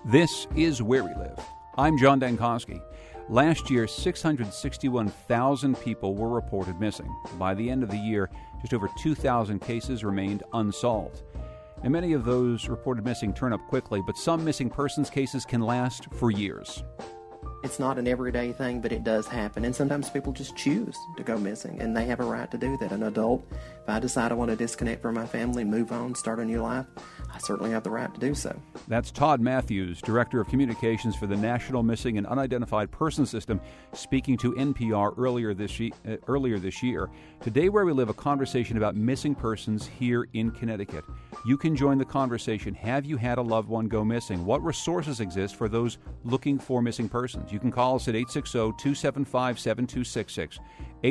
This is Where We Live. I'm John Dankosky. Last year, 661,000 people were reported missing. By the end of the year, just over 2,000 cases remained unsolved. And many of those reported missing turn up quickly, but some missing persons cases can last for years. It's not an everyday thing, but it does happen. And sometimes people just choose to go missing, and they have a right to do that. An adult, if I decide I want to disconnect from my family, move on, start a new life, I certainly have the right to do so. That's Todd Matthews, Director of Communications for the National Missing and Unidentified Persons System, speaking to NPR earlier this year. Today, Where We Live, a conversation about missing persons here in Connecticut. You can join the conversation. Have you had a loved one go missing? What resources exist for those looking for missing persons? You can call us at 860-275-7266,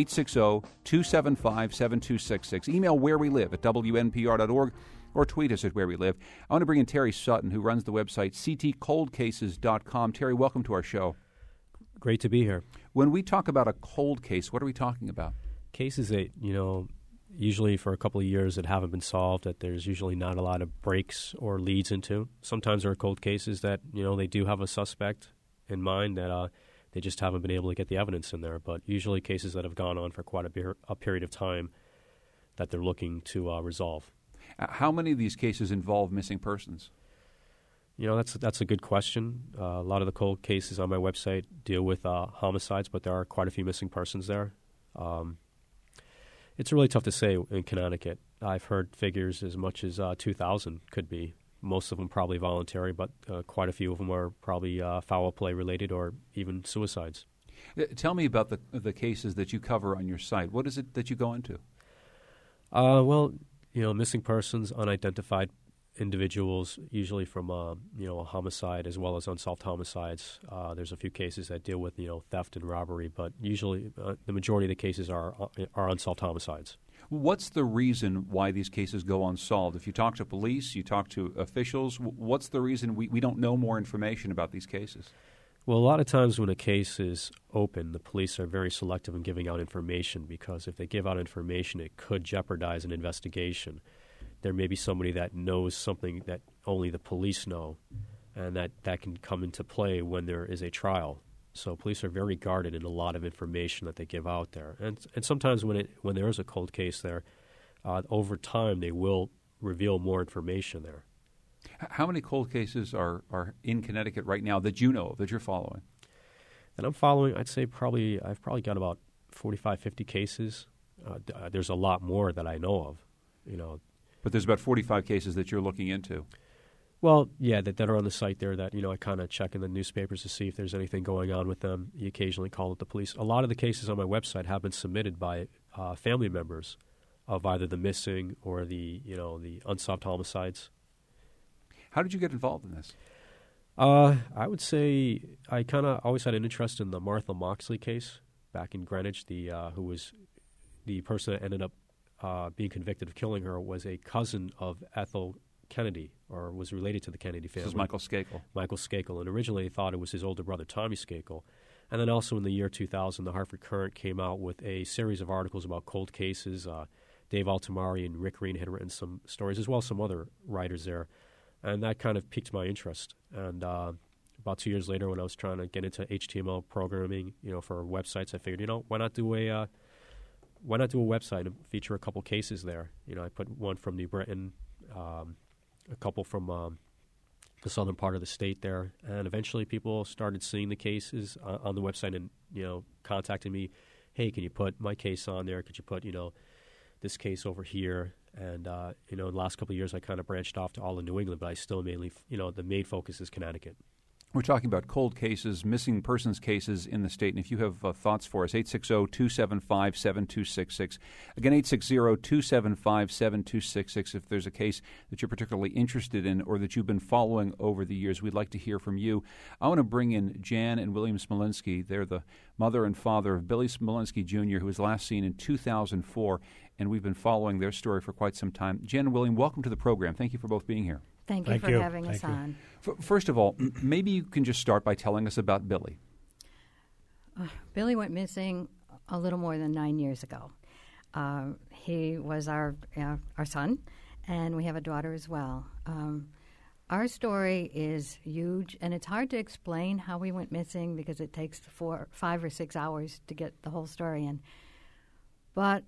860-275-7266. Email wherewelive@wnpr.org or tweet us at Where We Live. I want to bring in Terry Sutton, who runs the website ctcoldcases.com. Terry, welcome to our show. Great to be here. When we talk about a cold case, what are we talking about? Cases that, usually for a couple of years that haven't been solved, that there's usually not a lot of breaks or leads into. Sometimes there are cold cases that, they do have a suspect in mind that they just haven't been able to get the evidence in there. But usually cases that have gone on for quite a period of time that they're looking to resolve. How many of these cases involve missing persons? That's a good question. A lot of the cold cases on my website deal with homicides, but there are quite a few missing persons there. It's really tough to say in Connecticut. I've heard figures as much as 2,000 could be. Most of them probably voluntary, but quite a few of them are probably foul play related or even suicides. Tell me about the cases that you cover on your site. What is it that you go into? Missing persons, unidentified individuals, usually from a homicide as well as unsolved homicides. There's a few cases that deal with theft and robbery, but usually the majority of the cases are unsolved homicides. What's the reason why these cases go unsolved? If you talk to police, you talk to officials, what's the reason we don't know more information about these cases? Well, a lot of times when a case is open, the police are very selective in giving out information because if they give out information, it could jeopardize an investigation. There may be somebody that knows something that only the police know, and that can come into play when there is a trial. So police are very guarded in a lot of information that they give out there. And sometimes when there is a cold case there, over time they will reveal more information there. How many cold cases are in Connecticut right now that you know of, that you're following? And I'm following, I'd say I've probably got about 45, 50 cases. There's a lot more that I know of, But there's about 45 cases that you're looking into. Well, yeah, that are on the site there that, I kind of check in the newspapers to see if there's anything going on with them. You occasionally call up the police. A lot of the cases on my website have been submitted by family members of either the missing or the unsolved homicides. How did you get involved in this? I would say I kind of always had an interest in the Martha Moxley case back in Greenwich. Who was the person that ended up being convicted of killing her was a cousin of Ethel Kennedy, or was related to the Kennedy family. This is Michael Skakel. Michael Skakel, and originally they thought it was his older brother, Tommy Skakel. And then also in the year 2000, the Hartford Courant came out with a series of articles about cold cases. Dave Altamari and Rick Green had written some stories, as well as some other writers there. And that kind of piqued my interest. And about 2 years later, when I was trying to get into HTML programming, for websites, I figured, why not do a website and feature a couple cases there? I put one from New Britain, a couple from the southern part of the state there, and eventually people started seeing the cases on the website and contacting me. Hey, can you put my case on there? Could you put this case over here? And in the last couple of years, I kind of branched off to all of New England, but I still mainly the main focus is Connecticut. We're talking about cold cases, missing persons cases in the state. And if you have thoughts for us, 860-275-7266. Again, 860-275-7266. If there's a case that you're particularly interested in or that you've been following over the years, we'd like to hear from you. I want to bring in Jan and William Smolinski. They're the mother and father of Billy Smolinski, Jr., who was last seen in 2004, and we've been following their story for quite some time. Jan and William, welcome to the program. Thank you for both being here. Thank you for having us on. First of all, maybe you can just start by telling us about Billy. Billy went missing a little more than 9 years ago. He was our son, and we have a daughter as well. Our story is huge, and it's hard to explain how we went missing because it takes 5 or 6 hours to get the whole story in. But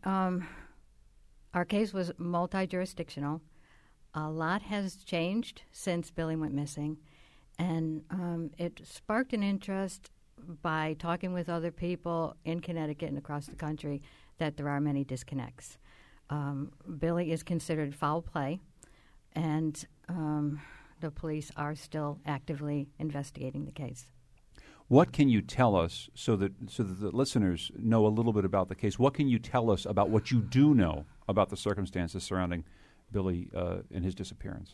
our case was multi-jurisdictional. A lot has changed since Billy went missing, and it sparked an interest by talking with other people in Connecticut and across the country that there are many disconnects. Billy is considered foul play, and the police are still actively investigating the case. What can you tell us so that the listeners know a little bit about the case? What can you tell us about what you do know about the circumstances surrounding Billy and his disappearance?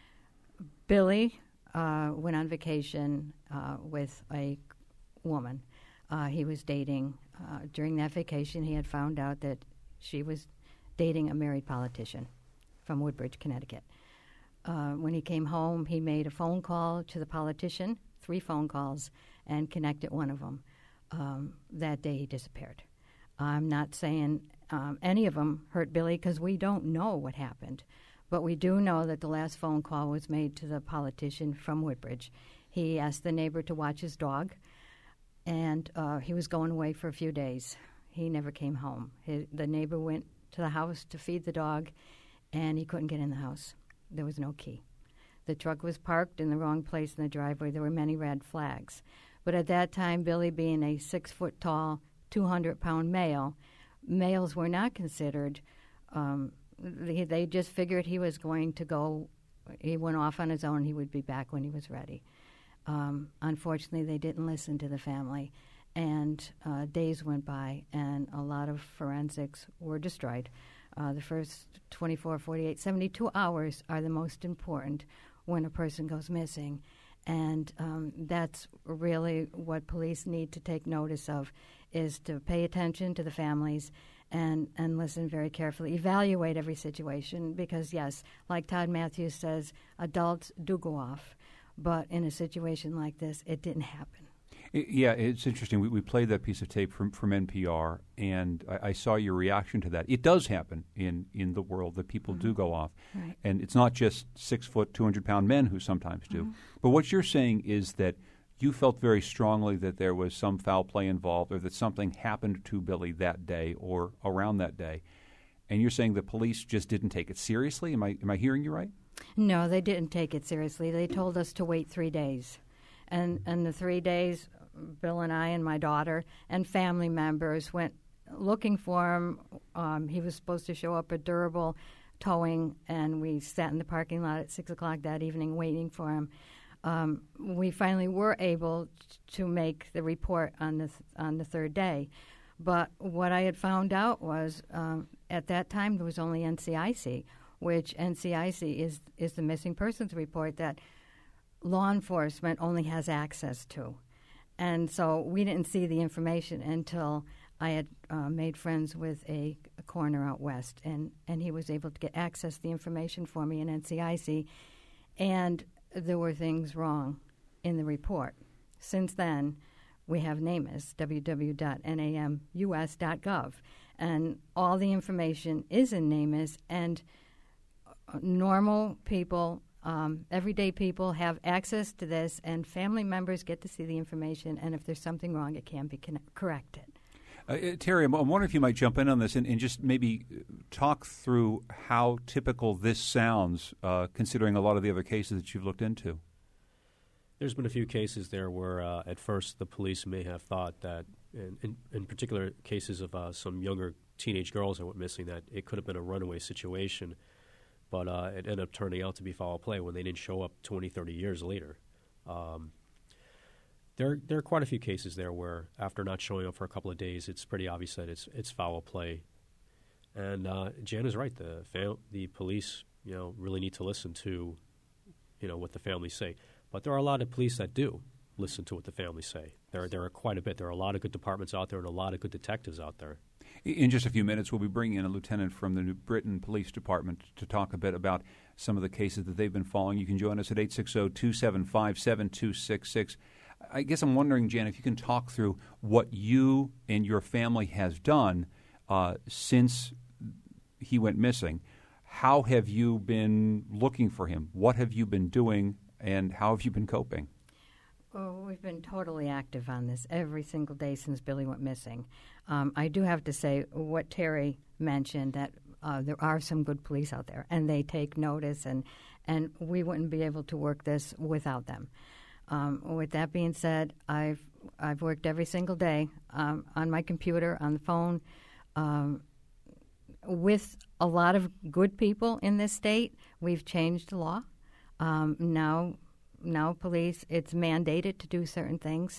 Billy went on vacation with a woman he was dating. During that vacation, he had found out that she was dating a married politician from Woodbridge, Connecticut. When he came home, he made a phone call to the politician, 3 phone calls, and connected one of them. That day, he disappeared. I'm not saying any of them hurt Billy because we don't know what happened. But we do know that the last phone call was made to the politician from Woodbridge. He asked the neighbor to watch his dog, and he was going away for a few days. He never came home. The neighbor went to the house to feed the dog, and he couldn't get in the house. There was no key. The truck was parked in the wrong place in the driveway. There were many red flags. But at that time, Billy being a 6-foot-tall, 200-pound male, males were not considered. They just figured he was going to go. He went off on his own. He would be back when he was ready. Unfortunately, they didn't listen to the family. And days went by, and a lot of forensics were destroyed. The first 24, 48, 72 hours are the most important when a person goes missing. And that's really what police need to take notice of, is to pay attention to the families and listen very carefully, evaluate every situation, because, yes, like Todd Matthews says, adults do go off. But in a situation like this, it didn't happen. Yeah, it's interesting. We played that piece of tape from NPR, and I saw your reaction to that. It does happen in the world that people do go off. Right. And it's not just 6-foot, 200-pound men who sometimes do. But what you're saying is that you felt very strongly that there was some foul play involved, or that something happened to Billy that day or around that day. And you're saying the police just didn't take it seriously? Am I hearing you right? No, they didn't take it seriously. They told us to wait 3 days. And the 3 days, Bill and I and my daughter and family members went looking for him. He was supposed to show up at Durable Towing, and we sat in the parking lot at 6 o'clock that evening waiting for him. We finally were able to make the report on the third day. But what I had found out was at that time there was only NCIC, which NCIC is the missing persons report that law enforcement only has access to. And so we didn't see the information until I had made friends with a coroner out west, and he was able to get access to the information for me in NCIC, and there were things wrong in the report. Since then, we have NamUs, www.namus.gov, and all the information is in NamUs, and normal people, everyday people have access to this, and family members get to see the information, and if there's something wrong, it can be corrected. Terry, I'm wondering if you might jump in on this and just maybe talk through how typical this sounds, considering a lot of the other cases that you've looked into. There's been a few cases there where at first the police may have thought that, in particular cases of some younger teenage girls that went missing, that it could have been a runaway situation, but it ended up turning out to be foul play when they didn't show up 20, 30 years later. There are quite a few cases there where after not showing up for a couple of days, it's pretty obvious that it's foul play. And Jan is right. The police, really need to listen to, what the families say. But there are a lot of police that do listen to what the families say. There are quite a bit. There are a lot of good departments out there and a lot of good detectives out there. In just a few minutes, we'll be bringing in a lieutenant from the New Britain Police Department to talk a bit about some of the cases that they've been following. You can join us at 860-275-7266. I guess I'm wondering, Jan, if you can talk through what you and your family has done since he went missing. How have you been looking for him? What have you been doing, and how have you been coping? Oh, we've been totally active on this every single day since Billy went missing. I do have to say what Terry mentioned, that there are some good police out there, and they take notice, and we wouldn't be able to work this without them. With that being said, I've worked every single day on my computer, on the phone, with a lot of good people in this state. We've changed the law. Now police, it's mandated to do certain things,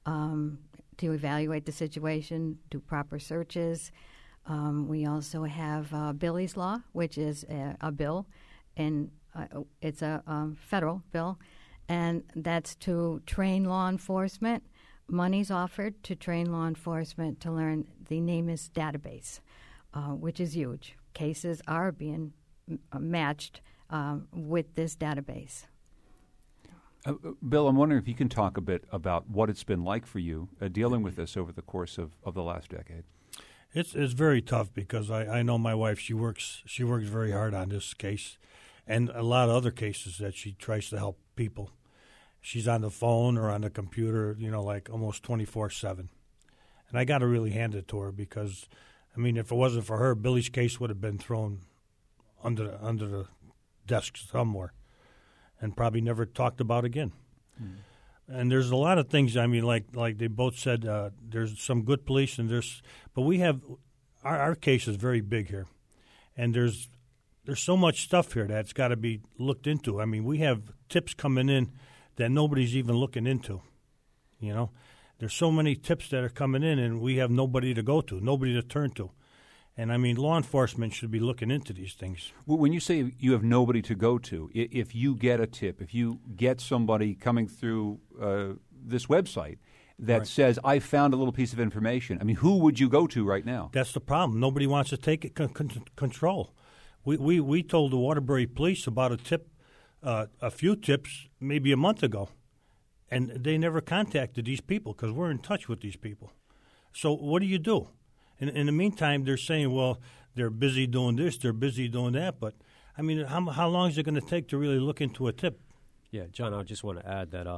to evaluate the situation, do proper searches. We also have Billy's Law, which is a bill, and it's a federal bill, and that's to train law enforcement. Money's offered to train law enforcement to learn the NamUs database, which is huge. Cases are being matched with this database. Bill, I'm wondering if you can talk a bit about what it's been like for you dealing with this over the course of the last decade. It's very tough because I know my wife. She works very hard on this case, and a lot of other cases that she tries to help people. She's on the phone or on the computer, like almost 24/7. And I got to really hand it to her because, if it wasn't for her, Billy's case would have been thrown under the desk somewhere and probably never talked about again. And there's a lot of things, like they both said, there's some good police, but we have, our case is very big here. And there's so much stuff here that's got to be looked into. We have tips coming in that nobody's even looking into, There's so many tips that are coming in, and we have nobody to go to, nobody to turn to. And, law enforcement should be looking into these things. Well, when you say you have nobody to go to, if you get a tip, if you get somebody coming through this website that says, I found a little piece of information, who would you go to right now? That's the problem. Nobody wants to take it control. We told the Waterbury police about a tip, a few tips, maybe a month ago, and they never contacted these people because we're in touch with these people. So what do you do? In the meantime, they're saying, well, they're busy doing this, they're busy doing that. But, how long is it going to take to really look into a tip? Yeah, John, I just want to add that,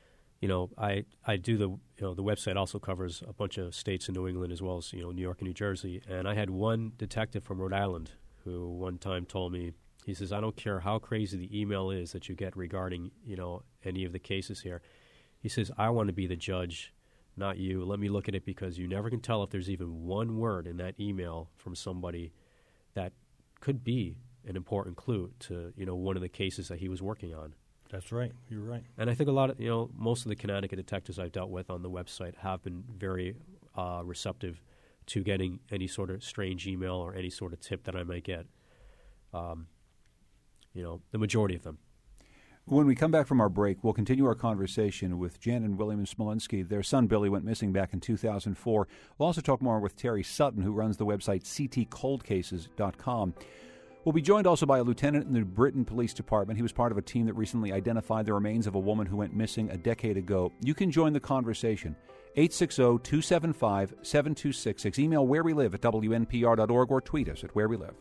I do the website also covers a bunch of states in New England as well as, New York and New Jersey. And I had one detective from Rhode Island who one time told me, he says, I don't care how crazy the email is that you get regarding, any of the cases here. He says, I want to be the judge, not you. Let me look at it because you never can tell if there's even one word in that email from somebody that could be an important clue to, one of the cases that he was working on. That's right. You're right. And I think a lot of, most of the Connecticut detectives I've dealt with on the website have been very receptive to getting any sort of strange email or any sort of tip that I might get. The majority of them. When we come back from our break, we'll continue our conversation with Jan and William Smolinski. Their son, Billy, went missing back in 2004. We'll also talk more with Terry Sutton, who runs the website ctcoldcases.com. We'll be joined also by a lieutenant in the New Britain Police Department. He was part of a team that recently identified the remains of a woman who went missing a decade ago. You can join the conversation. 860-275-7266. Email wherewelive@wnpr.org or tweet us at wherewelive.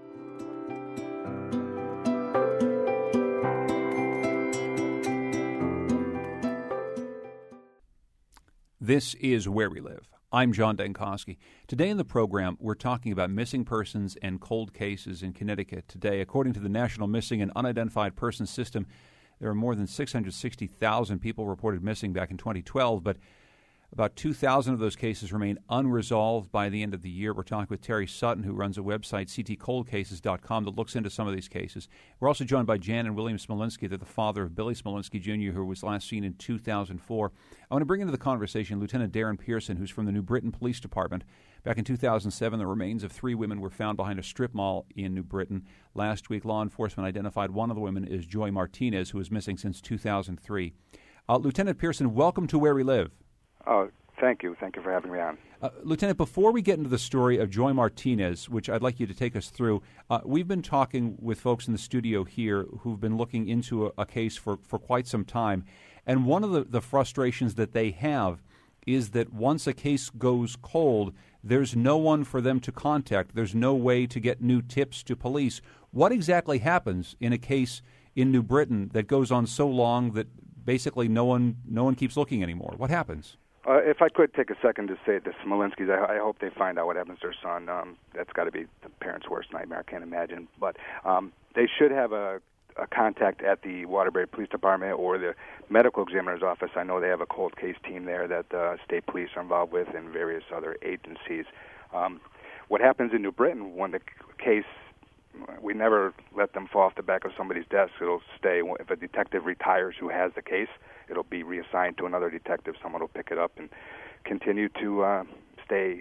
This is Where We Live. I'm John Dankosky. Today in the program, we're talking about missing persons and cold cases in Connecticut. Today, according to the National Missing and Unidentified Persons System, there are more than 660,000 people reported missing back in 2012, but about 2,000 of those cases remain unresolved by the end of the year. We're talking with Terry Sutton, who runs a website, ctcoldcases.com, that looks into some of these cases. We're also joined by Jan and William Smolinski. They're the father of Billy Smolinski, Jr., who was last seen in 2004. I want to bring into the conversation Lieutenant Darren Pearson, who's from the New Britain Police Department. Back in 2007, the remains of 3 women were found behind a strip mall in New Britain. Last week, law enforcement identified one of the women as Joy Martinez, who was missing since 2003. Lieutenant Pearson, welcome to Where We Live. Oh, thank you. Thank you for having me on. Lieutenant, before we get into the story of Joy Martinez, which I'd like you to take us through, we've been talking with folks in the studio here who've been looking into a case for quite some time. And one of the frustrations that they have is that once a case goes cold, there's no one for them to contact. There's no way to get new tips to police. What exactly happens in a case in New Britain that goes on so long that basically no one keeps looking anymore? What happens? If I could take a second to say the Smolenskys, I hope they find out what happens to their son. That's got to be the parents' worst nightmare. I can't imagine. But they should have a contact at the Waterbury Police Department or the medical examiner's office. I know they have a cold case team there that state police are involved with and various other agencies. What happens in New Britain when the case, we never let them fall off the back of somebody's desk. It'll stay. If a detective retires who has the case, it'll be reassigned to another detective. Someone will pick it up and continue to stay,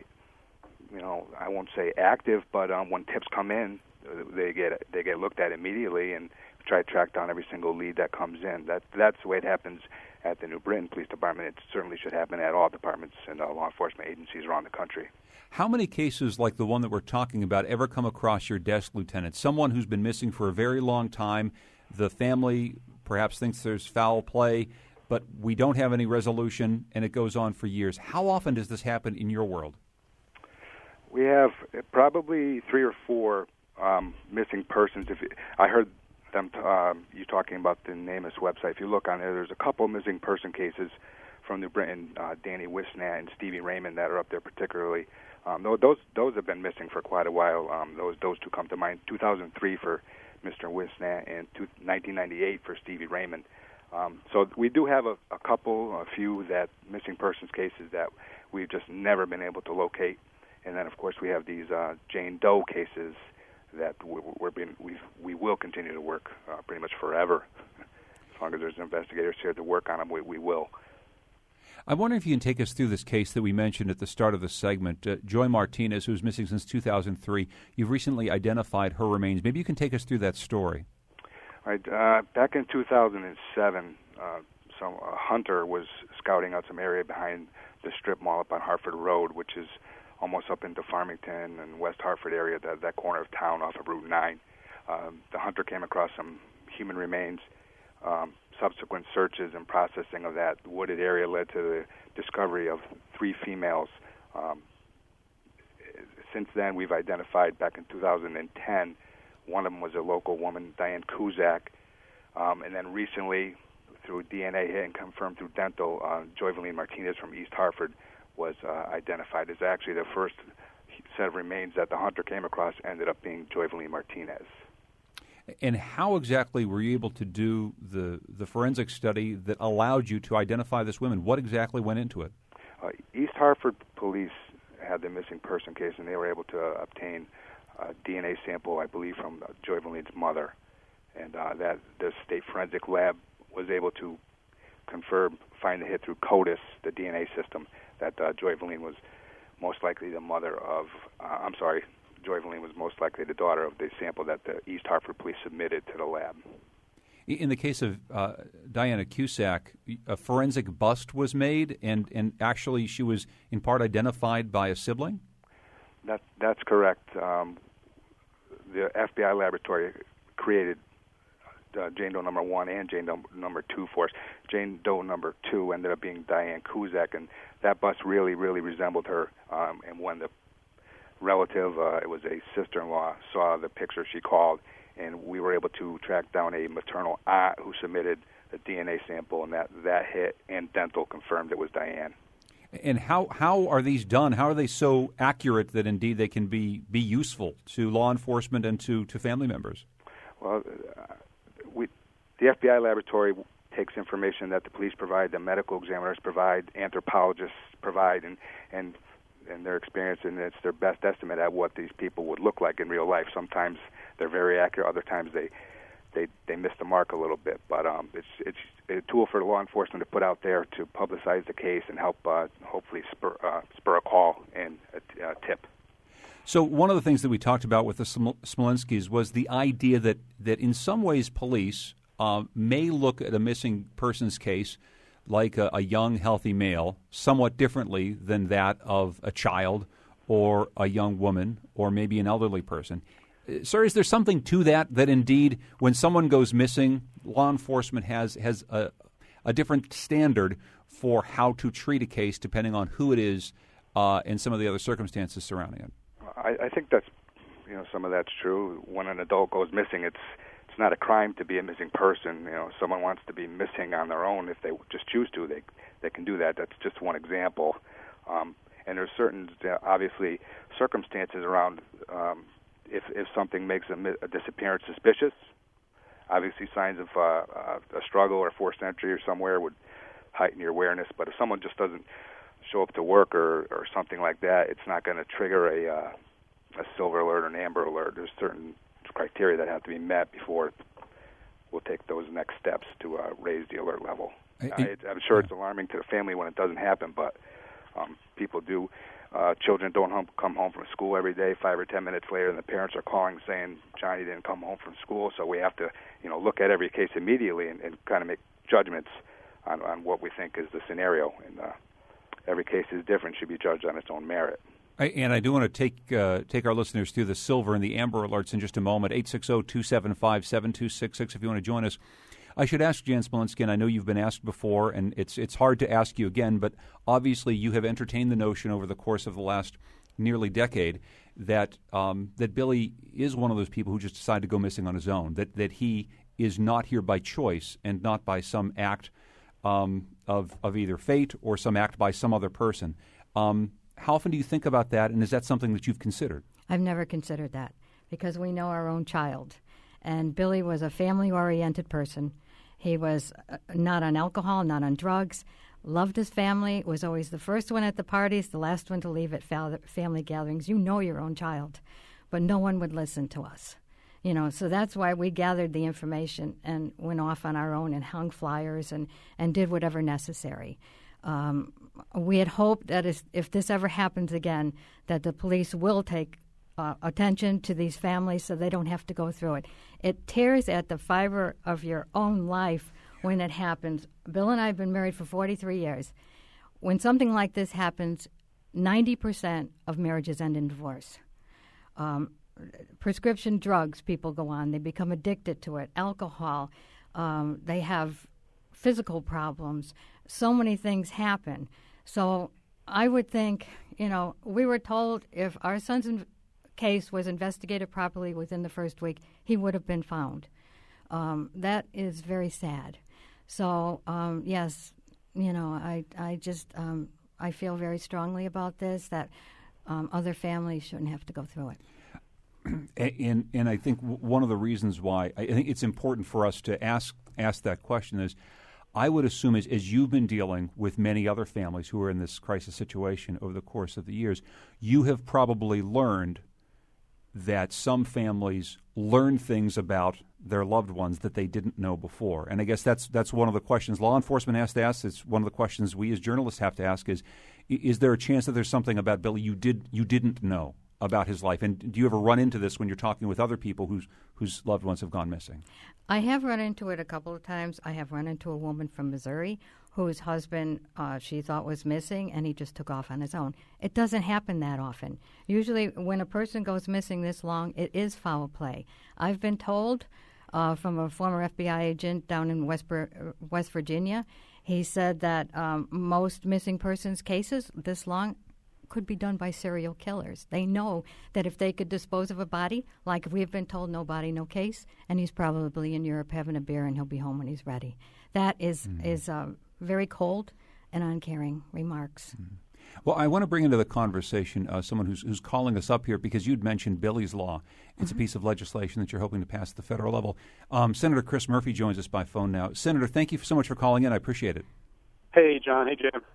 I won't say active, but when tips come in, they get looked at immediately and try to track down every single lead that comes in. That's the way it happens at the New Britain Police Department. It certainly should happen at all departments and law enforcement agencies around the country. How many cases like the one that we're talking about ever come across your desk, Lieutenant? Someone who's been missing for a very long time, the family perhaps thinks there's foul play, but we don't have any resolution, and it goes on for years. How often does this happen in your world? We have probably 3 or 4 missing persons. I heard them you talking about the NamUs website. If you look on there's a couple missing person cases from New Britain, Danny Wisnat and Stevie Raymond, that are up there particularly. Those have been missing for quite a while. Those two come to mind. 2003 for Mr. Wisnat and 1998 for Stevie Raymond. So we do have a few that missing persons cases that we've just never been able to locate. And then, of course, we have these Jane Doe cases that we will continue to work pretty much forever. As long as there's investigators here to work on them, we will. I wonder if you can take us through this case that we mentioned at the start of the segment. Joy Martinez, who's missing since 2003. You've recently identified her remains. Maybe you can take us through that story. Right. Back in 2007, a hunter was scouting out some area behind the strip mall up on Hartford Road, which is almost up into Farmington and West Hartford area, that corner of town off of Route 9. The hunter came across some human remains. Subsequent searches and processing of that wooded area led to the discovery of 3 females. Since then, we've identified, back in 2010, one of them was a local woman, Diane Kuzak, and then recently, through DNA hit and confirmed through dental, Joyvelene Martinez from East Hartford was identified as actually the first set of remains that the hunter came across ended up being Joyvelene Martinez. And how exactly were you able to do the forensic study that allowed you to identify this woman? What exactly went into it? East Hartford police had the missing person case, and they were able to obtain a DNA sample, I believe, from Joyvelene's mother. And that the state forensic lab was able to find the hit through CODIS, the DNA system, that Joyvelene was most likely the mother of, Joyvelene was most likely the daughter of the sample that the East Hartford police submitted to the lab. In the case of Diana Cusack, a forensic bust was made, and actually she was in part identified by a sibling? That's correct. The FBI laboratory created Jane Doe number 1 and Jane Doe number 2 for us. Jane Doe number 2 ended up being Diane Kuzak, and that bust really, really resembled her. And when the relative, it was a sister-in-law, saw the picture, she called, and we were able to track down a maternal aunt who submitted a DNA sample, and that hit, and dental confirmed it was Diane. And how are these done? How are they so accurate that indeed they can be useful to law enforcement and to family members? Well, the FBI laboratory takes information that the police provide, the medical examiners provide, anthropologists provide, and their experience, and it's their best estimate at what these people would look like in real life. Sometimes they're very accurate, other times they miss the mark a little bit. But it's a tool for law enforcement to put out there to publicize the case and help hopefully spur a call and a tip. So one of the things that we talked about with the Smolenskys was the idea that in some ways police may look at a missing persons case like a young, healthy male somewhat differently than that of a child or a young woman or maybe an elderly person. Sir, is there something to that indeed when someone goes missing, law enforcement has a different standard for how to treat a case depending on who it is and some of the other circumstances surrounding it? I think that's some of that's true. When an adult goes missing, it's not a crime to be a missing person. If someone wants to be missing on their own, if they just choose to, they can do that. That's just one example. And there's certain, obviously, circumstances around if something makes a disappearance suspicious. Obviously, signs of a struggle or forced entry or somewhere would heighten your awareness. But if someone just doesn't show up to work or something like that, it's not going to trigger a silver alert or an amber alert. There's certain criteria that have to be met before we'll take those next steps to raise the alert level. I'm sure it's alarming to the family when it doesn't happen, but people do. Children don't come home from school every day. 5 or 10 minutes later, and the parents are calling saying Johnny didn't come home from school. So we have to, look at every case immediately and kind of make judgments on what we think is the scenario. And every case is different; should be judged on its own merit. And I do want to take our listeners through the silver and the amber alerts in just a moment. 860-275-7266 if you want to join us. I should ask Jan Smolinski, and I know you've been asked before, and it's hard to ask you again, but obviously you have entertained the notion over the course of the last nearly decade that that Billy is one of those people who just decided to go missing on his own, that he is not here by choice and not by some act of either fate or some act by some other person. How often do you think about that, and is that something that you've considered? I've never considered that because we know our own child. And Billy was a family-oriented person. He was not on alcohol, not on drugs, loved his family, was always the first one at the parties, the last one to leave at family gatherings. You know your own child, but no one would listen to us. So that's why we gathered the information and went off on our own and hung flyers and did whatever necessary. We had hoped that if this ever happens again, that the police will take attention to these families so they don't have to go through it. It tears at the fiber of your own life when it happens. Bill and I have been married for 43 years. When something like this happens, 90% of marriages end in divorce. Prescription drugs people go on. They become addicted to it. Alcohol. They have physical problems. So many things happen. So I would think, we were told if our son's case was investigated properly within the first week, he would have been found. That is very sad. So, yes, I feel very strongly about this, that other families shouldn't have to go through it. And I think one of the reasons why I think it's important for us to ask that question is, I would assume as you've been dealing with many other families who are in this crisis situation over the course of the years, you have probably learned that some families learn things about their loved ones that they didn't know before. And I guess that's one of the questions law enforcement has to ask. It's one of the questions we as journalists have to ask is there a chance that there's something about Billy you didn't know about his life? And do you ever run into this when you're talking with other people whose loved ones have gone missing? I have run into it a couple of times. I have run into a woman from Missouri whose husband she thought was missing, and he just took off on his own. It doesn't happen that often. Usually when a person goes missing this long, it is foul play. I've been told from a former FBI agent down in West Virginia, he said that most missing persons cases this long could be done by serial killers. They know that if they could dispose of a body, like we've been told, no body, no case, and he's probably in Europe having a beer and he'll be home when he's ready. That is very cold and uncaring remarks. Mm-hmm. Well, I want to bring into the conversation someone who's calling us up here because you'd mentioned Billy's Law. It's a piece of legislation that you're hoping to pass at the federal level. Senator Chris Murphy joins us by phone now. Senator, thank you so much for calling in. I appreciate it. Hey, John. Hey, Jim.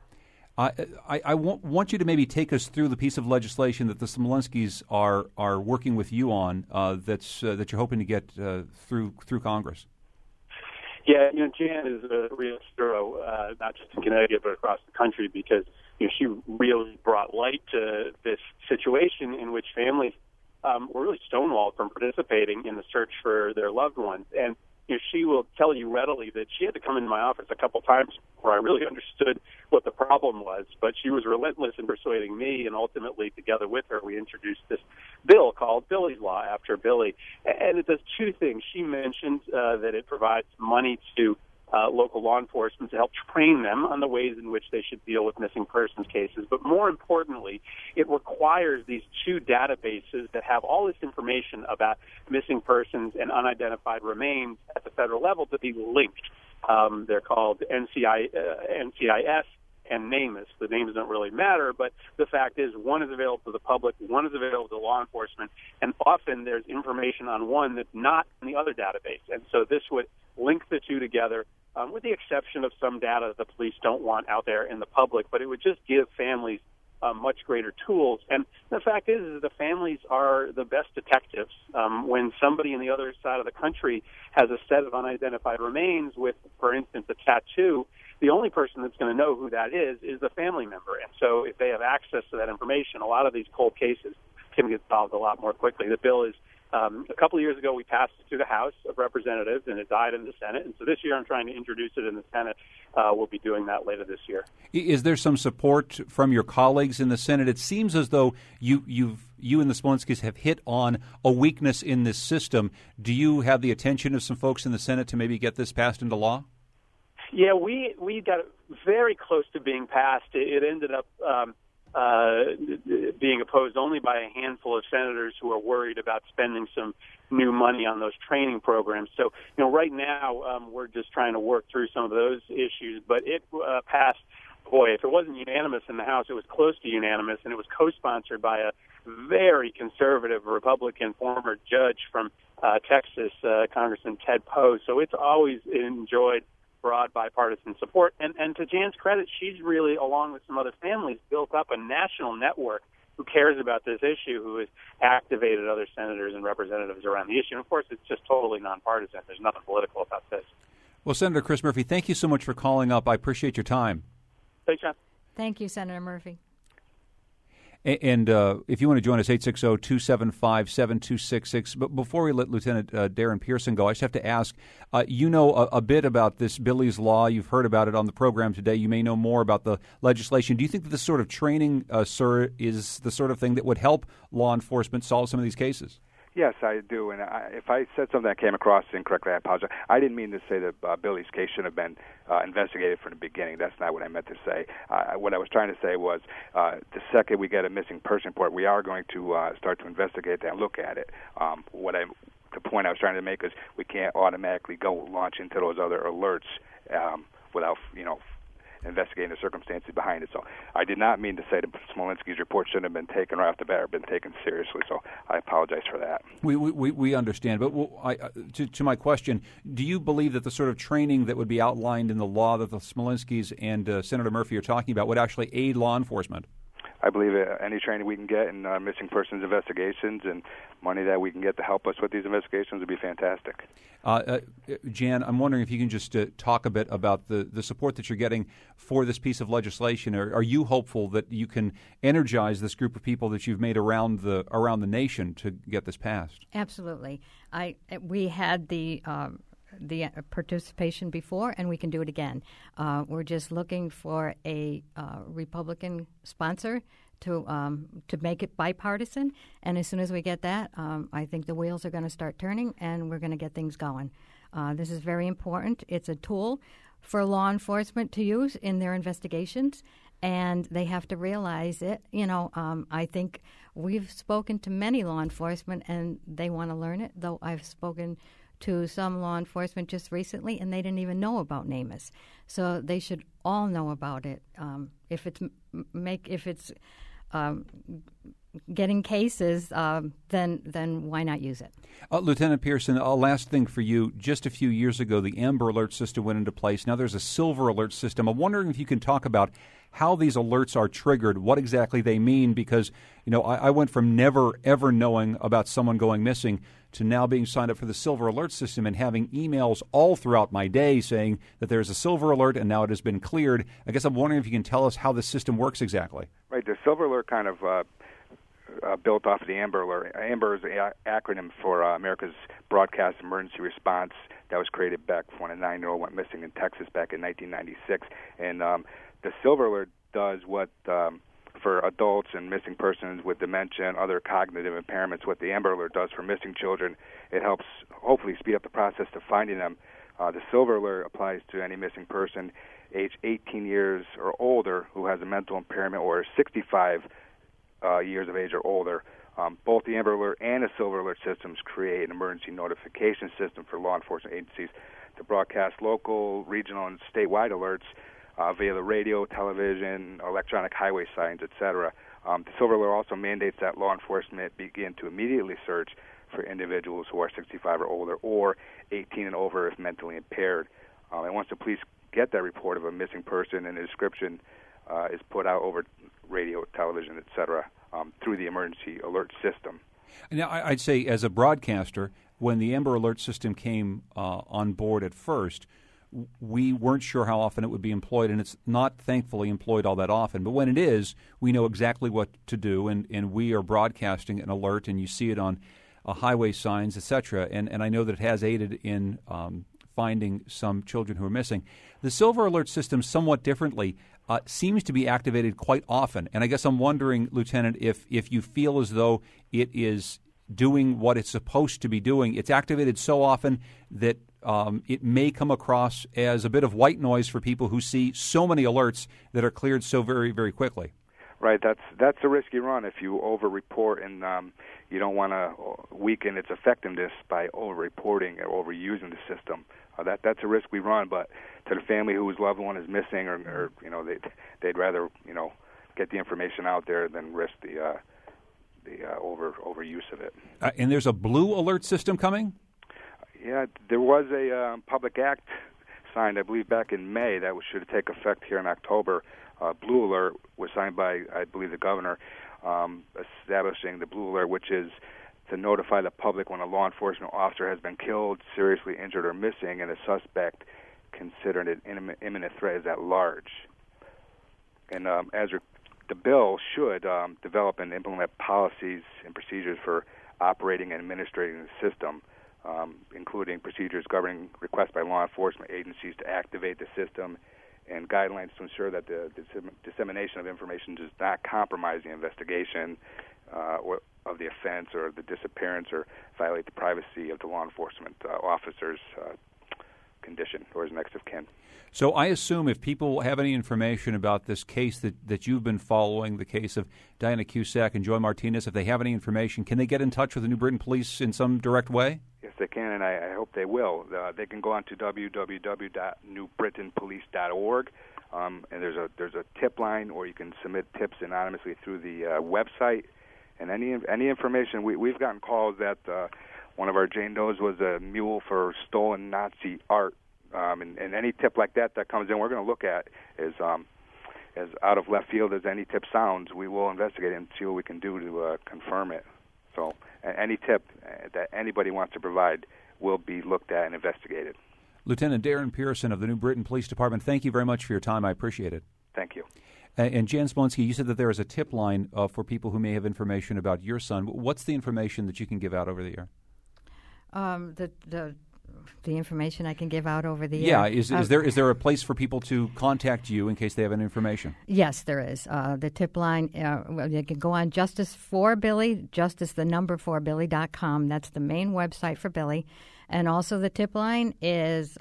I want you to maybe take us through the piece of legislation that the Smolenskis are working with you on that you're hoping to get through Congress. Yeah, Jan is a real hero, not just in Connecticut but across the country, because she really brought light to this situation in which families were really stonewalled from participating in the search for their loved ones. And she will tell you readily that she had to come into my office a couple times where I really understood what the problem was, but she was relentless in persuading me, and ultimately, together with her, we introduced this bill called Billy's Law, after Billy. And it does two things. She mentioned that it provides money to local law enforcement to help train them on the ways in which they should deal with missing persons cases. But more importantly, it requires these two databases that have all this information about missing persons and unidentified remains at the federal level to be linked. They're called NCIS and NamUs. The names don't really matter, but the fact is one is available to the public, one is available to law enforcement, and often there's information on one that's not in the other database. And so this would link the two together, with the exception of some data that the police don't want out there in the public, but it would just give families much greater tools. And the fact is the families are the best detectives. When somebody on the other side of the country has a set of unidentified remains with, for instance, a tattoo, the only person that's going to know who that is the family member. And so if they have access to that information, a lot of these cold cases can get solved a lot more quickly. The bill is, a couple of years ago, we passed it through the House of Representatives, and it died in the Senate. And so this year I'm trying to introduce it in the Senate. We'll be doing that later this year. Is there some support from your colleagues in the Senate? It seems as though you and the Smolenskis have hit on a weakness in this system. Do you have the attention of some folks in the Senate to maybe get this passed into law? Yeah, we got very close to being passed. It ended up being opposed only by a handful of senators who are worried about spending some new money on those training programs. So, right now we're just trying to work through some of those issues. But it passed. Boy, if it wasn't unanimous in the House, it was close to unanimous, and it was co-sponsored by a very conservative Republican former judge from Texas, Congressman Ted Poe. So it's always enjoyed broad bipartisan support. And to Jan's credit, she's really, along with some other families, built up a national network who cares about this issue, who has activated other senators and representatives around the issue. And, of course, it's just totally nonpartisan. There's nothing political about this. Well, Senator Chris Murphy, thank you so much for calling up. I appreciate your time. Thanks, John. Thank you, Senator Murphy. And if you want to join us, 860-275-7266. But before we let Lieutenant Darren Pearson go, I just have to ask, you know a bit about this Billy's Law. You've heard about it on the program today. You may know more about the legislation. Do you think that this sort of training, sir, is the sort of thing that would help law enforcement solve some of these cases? Yes, I do. And if I said something that came across incorrectly, I apologize. I didn't mean to say that Billy's case should have been investigated from the beginning. That's not what I meant to say. What I was trying to say was the second we get a missing person report, we are going to start to investigate that and look at it. The point I was trying to make is we can't automatically go launch into those other alerts without, investigating the circumstances behind it. So I did not mean to say that Smolenski's report shouldn't have been taken right off the bat or been taken seriously. So I apologize for that. We understand. But to my question, do you believe that the sort of training that would be outlined in the law that the Smolenskis and Senator Murphy are talking about would actually aid law enforcement? I believe any training we can get in missing persons investigations and money that we can get to help us with these investigations would be fantastic. Jan, I'm wondering if you can just talk a bit about the support that you're getting for this piece of legislation. Are you hopeful that you can energize this group of people that you've made around the nation to get this passed? Absolutely. We had the participation before, and we can do it again. We're just looking for a Republican sponsor to make it bipartisan, and as soon as we get that, I think the wheels are going to start turning, and we're going to get things going. This is very important. It's a tool for law enforcement to use in their investigations, and they have to realize it. I think we've spoken to many law enforcement, and they want to learn it, though I've spoken to some law enforcement just recently, and they didn't even know about NamUs. So they should all know about it. If it's getting cases, then why not use it? Lieutenant Pearson, a last thing for you. Just a few years ago, the Amber Alert system went into place. Now there's a Silver Alert system. I'm wondering if you can talk about how these alerts are triggered, what exactly they mean, because I went from never, ever knowing about someone going missing to now being signed up for the Silver Alert system and having emails all throughout my day saying that there's a Silver Alert and now it has been cleared. I guess I'm wondering if you can tell us how the system works exactly. Right. The Silver Alert kind of built off of the Amber Alert. Amber is an acronym for America's Broadcast Emergency Response that was created back when a 9-year-old went missing in Texas back in 1996. And the Silver Alert does what for adults and missing persons with dementia and other cognitive impairments, what the Amber Alert does for missing children. It helps hopefully speed up the process to finding them The silver alert applies to any missing person age 18 years or older who has a mental impairment or is 65 years of age or older. Both the Amber Alert and the Silver Alert systems create an emergency notification system for law enforcement agencies to broadcast local, regional, and statewide alerts via the radio, television, electronic highway signs, etc. The Silver Alert also mandates that law enforcement begin to immediately search for individuals who are 65 or older or 18 and over if mentally impaired. And once the police get that report of a missing person and a description is put out over radio, television, etc., through the emergency alert system. Now, I'd say as a broadcaster, when the Amber Alert system came on board at first, we weren't sure how often it would be employed, and it's not, thankfully, employed all that often. But when it is, we know exactly what to do, and we are broadcasting an alert, and you see it on highway signs, etc., and I know that it has aided in finding some children who are missing. The Silver Alert system, somewhat differently, seems to be activated quite often, and I guess I'm wondering, Lieutenant, if you feel as though it is doing what it's supposed to be doing. It's activated so often that it may come across as a bit of white noise for people who see so many alerts that are cleared so very, very quickly. Right, that's a risky run if you over-report, and you don't want to weaken its effectiveness by over-reporting or overusing the system. That's a risk we run, but to the family whose loved one is missing, or they'd rather get the information out there than risk the overuse of it. And there's a blue alert system coming? Yeah, there was a public act signed, I believe, back in May that should take effect here in October. Blue Alert was signed by, I believe, the governor, establishing the Blue Alert, which is to notify the public when a law enforcement officer has been killed, seriously injured, or missing, and a suspect considered an imminent threat is at large. And the bill should develop and implement policies and procedures for operating and administrating the system, including procedures governing requests by law enforcement agencies to activate the system, and guidelines to ensure that the dissemination of information does not compromise the investigation of the offense or the disappearance or violate the privacy of the law enforcement officer's condition or his next of kin. So I assume if people have any information about this case that you've been following, the case of Diana Cusack and Joy Martinez, if they have any information, can they get in touch with the New Britain Police in some direct way? Yes, they can, and I hope they will. They can go on to www.newbritainpolice.org, and there's a tip line, or you can submit tips anonymously through the website. And any information, we've gotten calls that one of our Jane Does was a mule for stolen Nazi art, and any tip like that comes in, we're going to look at as out of left field as any tip sounds. We will investigate it and see what we can do to confirm it. So any tip that anybody wants to provide will be looked at and investigated. Lieutenant Darren Pearson of the New Britain Police Department, thank you very much for your time. I appreciate it. Thank you. And Jan Smolinski, you said that there is a tip line for people who may have information about your son. What's the information that you can give out over the air? The information I can give out over the air. Yeah, is there a place for people to contact you in case they have any information? Yes, there is. The tip line, you can go on Justice for Billy, justice4billy.com. That's the main website for Billy. And also the tip line is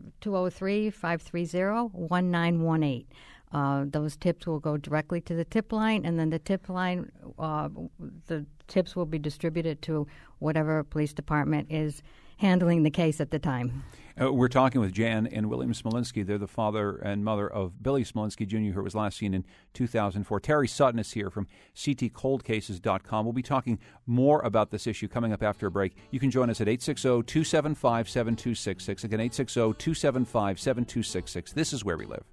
203-530-1918. Those tips will go directly to the tip line, and then the tip line, the tips will be distributed to whatever police department is handling the case at the time. We're talking with Jan and William Smolinski. They're the father and mother of Billy Smolinski, Jr., who was last seen in 2004. Terry Sutton is here from ctcoldcases.com. We'll be talking more about this issue coming up after a break. You can join us at 860-275-7266. Again, 860-275-7266. This is Where We Live.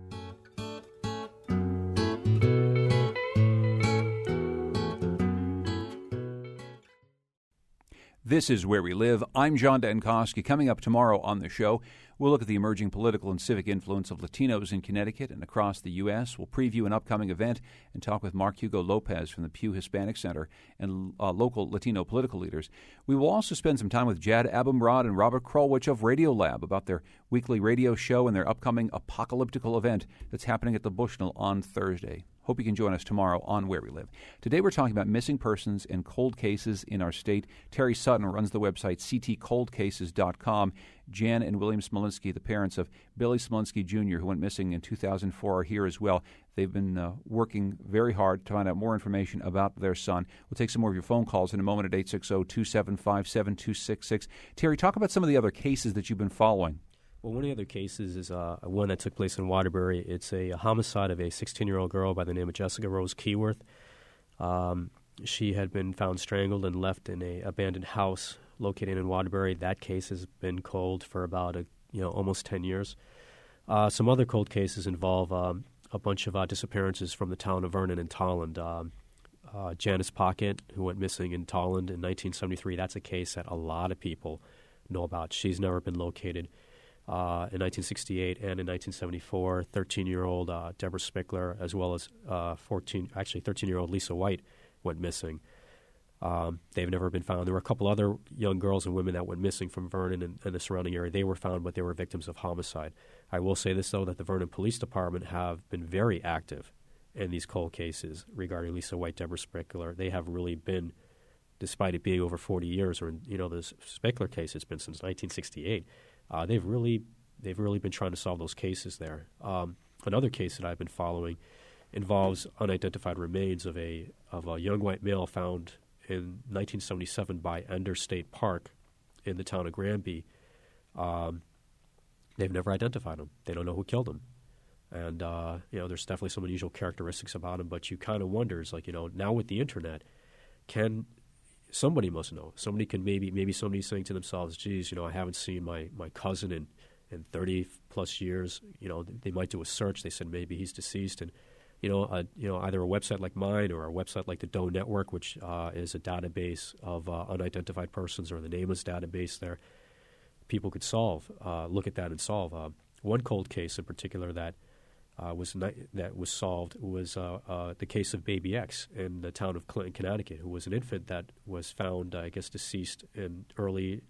This is Where We Live. I'm John Dankosky. Coming up tomorrow on the show, we'll look at the emerging political and civic influence of Latinos in Connecticut and across the U.S. We'll preview an upcoming event and talk with Mark Hugo Lopez from the Pew Hispanic Center and local Latino political leaders. We will also spend some time with Jad Abumrad and Robert Krulwich of Radiolab about their weekly radio show and their upcoming apocalyptical event that's happening at the Bushnell on Thursday. Hope you can join us tomorrow on Where We Live. Today we're talking about missing persons and cold cases in our state. Terry Sutton runs the website ctcoldcases.com. Jan and William Smolinski, the parents of Billy Smolinski Jr., who went missing in 2004, are here as well. They've been working very hard to find out more information about their son. We'll take some more of your phone calls in a moment at 860-275-7266. Terry, talk about some of the other cases that you've been following. Well, one of the other cases is one that took place in Waterbury. It's a homicide of a 16-year-old girl by the name of Jessica Rose Keyworth. She had been found strangled and left in an abandoned house located in Waterbury. That case has been cold for about almost 10 years. Some other cold cases involve a bunch of disappearances from the town of Vernon and Tolland. Janice Pocket, who went missing in Tolland in 1973, that's a case that a lot of people know about. She's never been located. In 1968 and in 1974, 13-year-old Deborah Spickler, as well as 13-year-old Lisa White went missing. They've never been found. There were a couple other young girls and women that went missing from Vernon and the surrounding area. They were found, but they were victims of homicide. I will say this, though, that the Vernon Police Department have been very active in these cold cases regarding Lisa White, Deborah Spickler. They have really been, despite it being over 40 years, or the Spickler case, it's been since 1968. They've really been trying to solve those cases there. Another case that I've been following involves unidentified remains of a young white male found in 1977 by Ender State Park in the town of Granby. They've never identified him. They don't know who killed him. And there's definitely some unusual characteristics about him, but you kind of wonder, now with the internet, somebody must know. Somebody can maybe somebody's saying to themselves, geez, I haven't seen my cousin in 30-plus years. They might do a search. They said maybe he's deceased. And, either a website like mine or a website like the Doe Network, which is a database of unidentified persons, or the nameless database there, people could look at that and solve. One cold case in particular that was solved was the case of Baby X in the town of Clinton, Connecticut, who was an infant that was found, deceased in early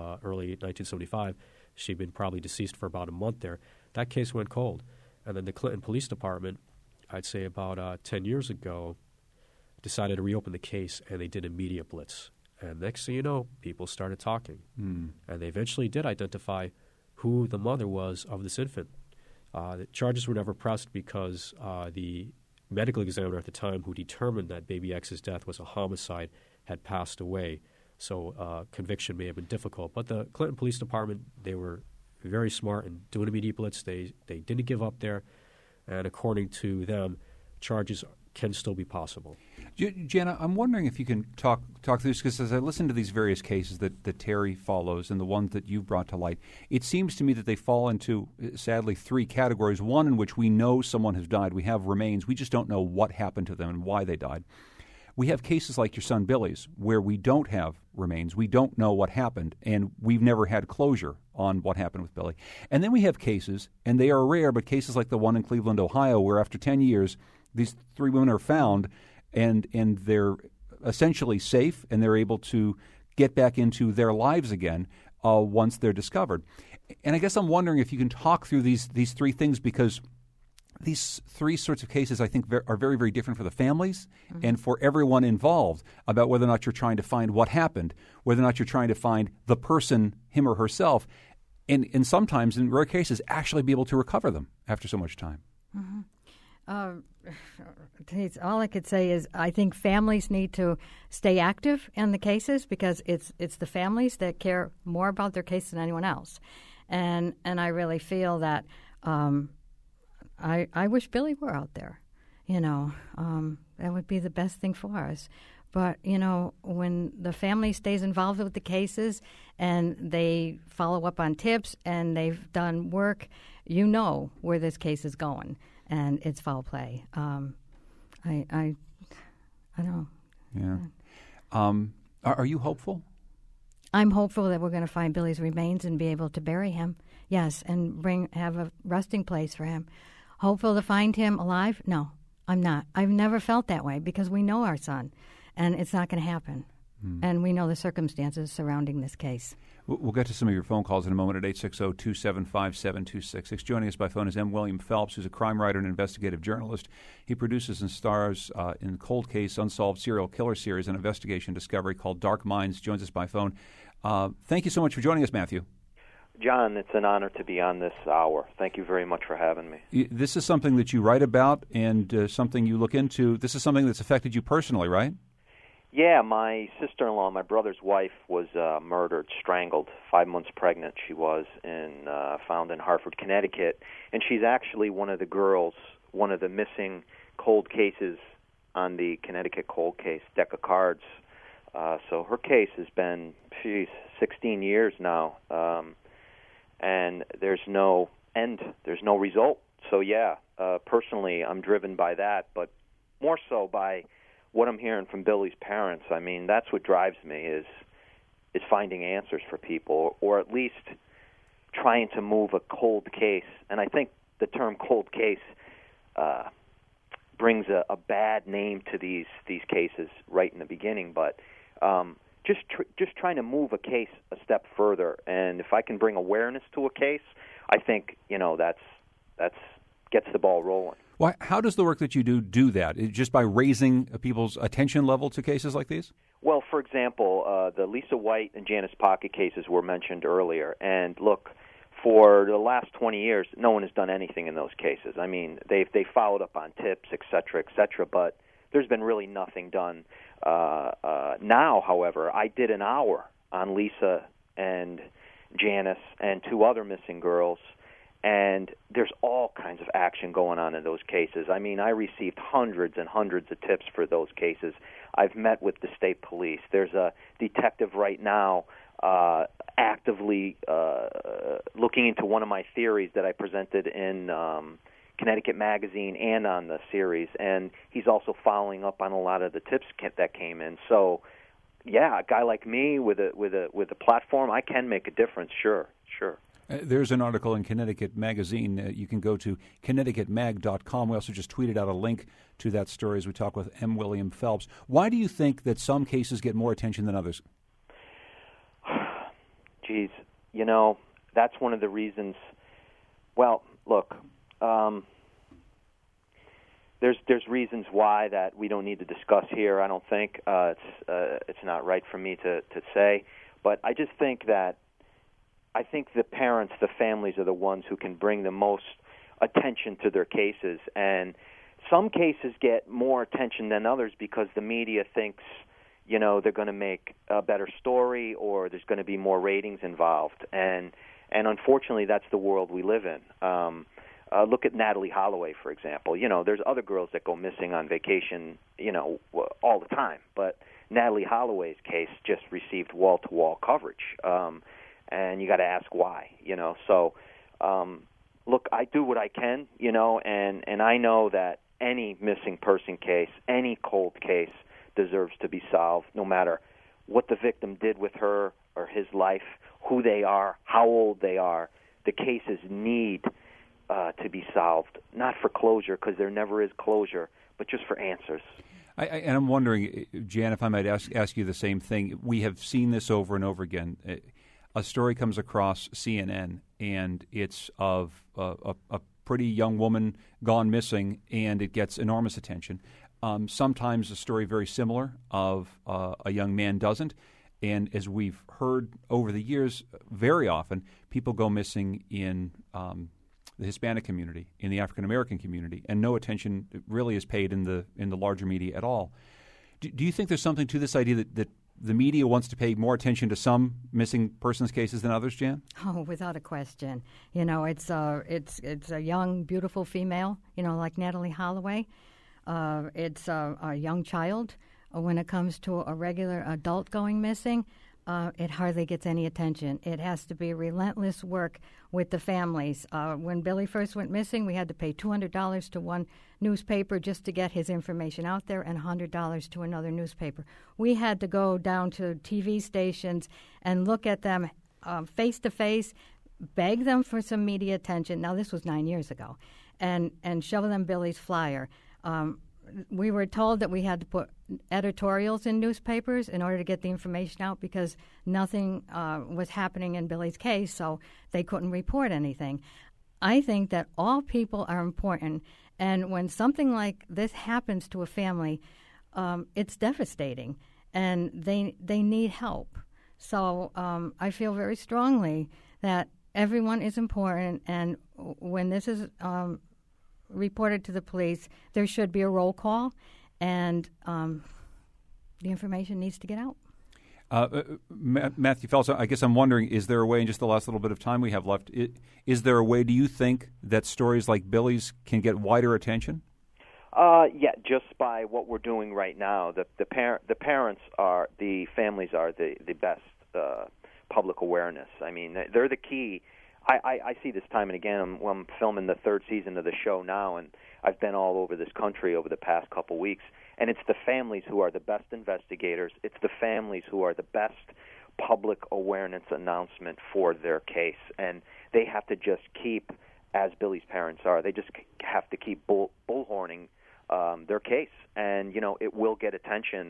1975. She'd been probably deceased for about a month there. That case went cold. And then the Clinton Police Department, I'd say about 10 years ago, decided to reopen the case, and they did a media blitz. And next thing you know, people started talking. And they eventually did identify who the mother was of this infant. The charges were never pressed because the medical examiner at the time who determined that Baby X's death was a homicide had passed away. So conviction may have been difficult. But the Clinton Police Department, they were very smart in doing a media blitz. They didn't give up there. And according to them, charges can still be possible. Jana, I'm wondering if you can talk through this, because as I listen to these various cases that Terry follows and the ones that you've brought to light, it seems to me that they fall into, sadly, three categories. One in which we know someone has died. We have remains. We just don't know what happened to them and why they died. We have cases like your son Billy's, where we don't have remains. We don't know what happened, and we've never had closure on what happened with Billy. And then we have cases, and they are rare, but cases like the one in Cleveland, Ohio, where after 10 years, these three women are found, and they're essentially safe, and they're able to get back into their lives again once they're discovered. And I guess I'm wondering if you can talk through these three things, because these three sorts of cases, I think, are very, very different for the families and for everyone involved, about whether or not you're trying to find what happened, whether or not you're trying to find the person, him or herself, and sometimes, in rare cases, actually be able to recover them after so much time. All I could say is I think families need to stay active in the cases, because it's the families that care more about their case than anyone else. And I really feel that I wish Billy were out there. That would be the best thing for us. But, when the family stays involved with the cases and they follow up on tips and they've done work, where this case is going, and it's foul play. I don't know. Yeah. Are you hopeful? I'm hopeful that we're going to find Billy's remains and be able to bury him. Yes, and have a resting place for him. Hopeful to find him alive? No, I'm not. I've never felt that way, because we know our son, and it's not going to happen. And we know the circumstances surrounding this case. We'll get to some of your phone calls in a moment at 860-275-7266. Joining us by phone is M. William Phelps, who's a crime writer and investigative journalist. He produces and stars in Cold Case, Unsolved Serial Killer series, an investigation discovery called Dark Minds. Joins us by phone. Thank you so much for joining us, Matthew. John, it's an honor to be on this hour. Thank you very much for having me. This is something that you write about and something you look into. This is something that's affected you personally, right? Yeah, my sister-in-law, my brother's wife, was murdered, strangled, 5 months pregnant she was, found in Hartford, Connecticut. And she's actually one of the girls, one of the missing cold cases on the Connecticut cold case deck of cards. So her case has been, 16 years now, and there's no end, there's no result. So yeah, personally I'm driven by that, but more so by what I'm hearing from Billy's parents. I mean, that's what drives me is finding answers for people, or at least trying to move a cold case. And I think the term cold case brings a bad name to these cases right in the beginning, but just trying to move a case a step further. And if I can bring awareness to a case, I think that's gets the ball rolling. Well, how does the work that you do that? Just by raising people's attention level to cases like these? Well, for example, the Lisa White and Janice Pocket cases were mentioned earlier. And look, for the last 20 years, no one has done anything in those cases. I mean, they followed up on tips, et cetera, but there's been really nothing done. Now, however, I did an hour on Lisa and Janice and 2 other missing girls, and there's all kinds of action going on in those cases. I mean, I received hundreds and hundreds of tips for those cases. I've met with the state police. There's a detective right now actively looking into one of my theories that I presented in Connecticut Magazine and on the series, and he's also following up on a lot of the tips that came in. So, yeah, a guy like me with a platform, I can make a difference. Sure. There's an article in Connecticut Magazine. You can go to connecticutmag.com. We also just tweeted out a link to that story as we talk with M. William Phelps. Why do you think that some cases get more attention than others? Geez, that's one of the reasons. Well, look, there's reasons why that we don't need to discuss here. I don't think it's not right for me to say, but I just think that I think the parents, the families are the ones who can bring the most attention to their cases, and some cases get more attention than others because the media thinks they're going to make a better story or there's going to be more ratings involved, and unfortunately that's the world we live in. Look at Natalie Holloway, for example. There's other girls that go missing on vacation, all the time. But Natalie Holloway's case just received wall-to-wall coverage, and you got to ask why. So, look, I do what I can, and I know that any missing person case, any cold case, deserves to be solved, no matter what the victim did with her or his life, who they are, how old they are. The cases need to be solved, not for closure, because there never is closure, but just for answers. And I'm wondering, Jan, if I might ask you the same thing. We have seen this over and over again. A story comes across CNN, and it's of a pretty young woman gone missing, and it gets enormous attention. Sometimes a story very similar of a young man doesn't. And as we've heard over the years, very often people go missing in the Hispanic community, in the African American community, and no attention really is paid in the larger media at all. Do you think there's something to this idea that the media wants to pay more attention to some missing persons cases than others, Jan? Oh, without a question. It's a young, beautiful female, like Natalie Holloway. It's a young child. When it comes to a regular adult going missing, it hardly gets any attention. It has to be relentless work with the families. When Billy first went missing, we had to pay $200 to one newspaper just to get his information out there, and $100 to another newspaper. We had to go down to TV stations and look at them face to face, beg them for some media attention. Now, this was 9 years ago, and show them Billy's flyer. We were told that we had to put editorials in newspapers in order to get the information out because nothing was happening in Billy's case, so they couldn't report anything. I think that all people are important, and when something like this happens to a family, it's devastating, and they need help. So I feel very strongly that everyone is important, and when this is reported to the police, there should be a roll call, and the information needs to get out. Matthew Phelps, I guess I'm wondering, is there a way, in just the last little bit of time we have left, is there a way, do you think, that stories like Billy's can get wider attention? Yeah, just by what we're doing right now. The parents are, the families are the best public awareness. I mean, they're the key. I see this time and again. I'm filming the third season of the show now, and I've been all over this country over the past couple weeks. And it's the families who are the best investigators. It's the families who are the best public awareness announcement for their case. And they have to just keep, as Billy's parents are, they just have to keep bullhorning their case. And, you know, it will get attention.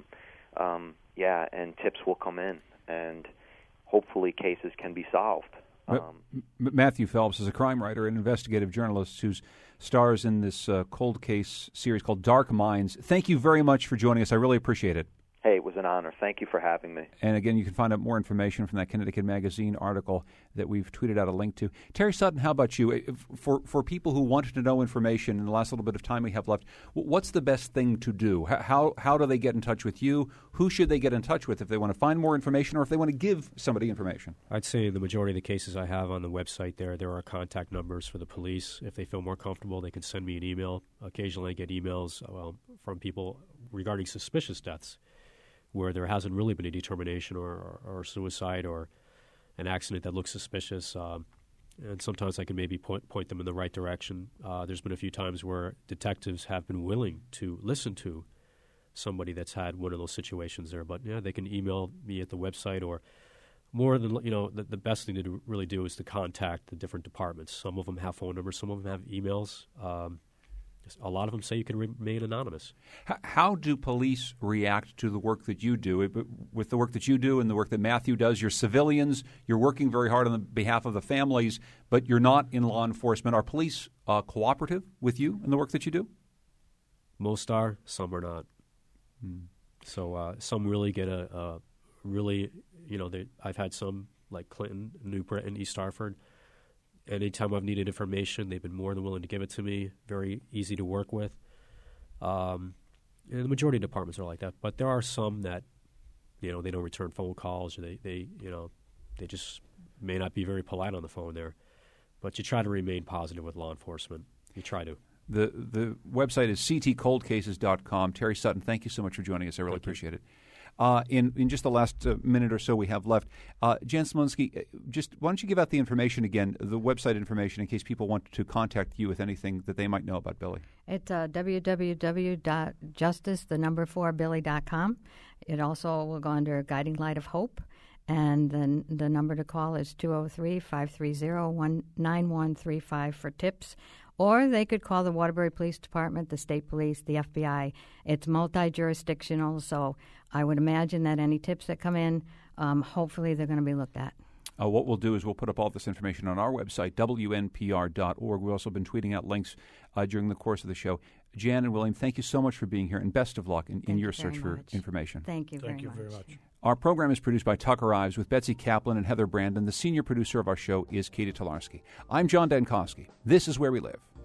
And tips will come in. And hopefully cases can be solved. Matthew Phelps is a crime writer and investigative journalist who stars in this cold case series called Dark Minds. Thank you very much for joining us. I really appreciate it. Hey, it was an honor. Thank you for having me. And again, you can find out more information from that Connecticut Magazine article that we've tweeted out a link to. Terry Sutton, how about you? For people who wanted to know information in the last little bit of time we have left, what's the best thing to do? How do they get in touch with you? Who should they get in touch with if they want to find more information or if they want to give somebody information? I'd say the majority of the cases I have on the website there are contact numbers for the police. If they feel more comfortable, they can send me an email. Occasionally I get emails from people regarding suspicious deaths, where there hasn't really been a determination or suicide or an accident that looks suspicious. And sometimes I can maybe point them in the right direction. There's been a few times where detectives have been willing to listen to somebody that's had one of those situations there. But, yeah, they can email me at the website, or more than, the best thing to really do is to contact the different departments. Some of them have phone numbers. Some of them have emails. A lot of them say you can remain anonymous. How do police react to the work that you do? With the work that you do and the work that Matthew does, you're civilians, you're working very hard on the behalf of the families, but you're not in law enforcement. Are police cooperative with you in the work that you do? Most are, some are not. So some really get I've had some, like Clinton, New Britain, East Hartford. Anytime I've needed information, they've been more than willing to give it to me. Very easy to work with. And the majority of departments are like that. But there are some that, they don't return phone calls, or they just may not be very polite on the phone there. But you try to remain positive with law enforcement. You try to. The website is ctcoldcases.com. Terry Sutton, thank you so much for joining us. I really appreciate it. In just the last minute or so we have left, Jan Smolenski, why don't you give out the information again, the website information, in case people want to contact you with anything that they might know about Billy? It's www.justice4billy.com. It also will go under Guiding Light of Hope, and then the number to call is 203-530-9135 for tips. Or they could call the Waterbury Police Department, the State Police, the FBI. It's multi-jurisdictional, so I would imagine that any tips that come in, hopefully they're going to be looked at. What we'll do is we'll put up all this information on our website, WNPR.org. We've also been tweeting out links during the course of the show. Jan and William, thank you so much for being here, and best of luck in your search for information. Thank you very much. Our program is produced by Tucker Ives with Betsy Kaplan and Heather Brandon. The senior producer of our show is Katie Tolarski. I'm John Dankosky. This is Where We Live.